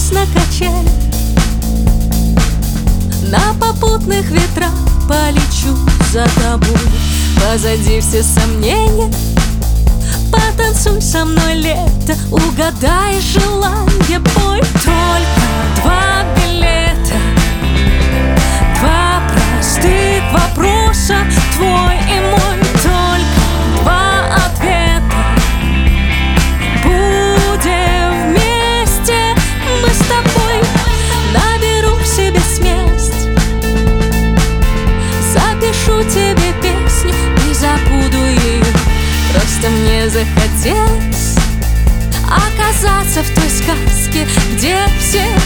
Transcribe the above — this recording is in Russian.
покачусь на качелях, на попутных ветрах полечу за тобой. Позади все сомнения, потанцуй со мной, лето, угадай желание, пой. Только два билета, два простых вопроса, твой и мой. Только два ответа, будем вместе мы с тобой. Наберу в себе смелость, запишу тебе песню и забуду ее. Просто мне захотелось оказаться в той сказке, где все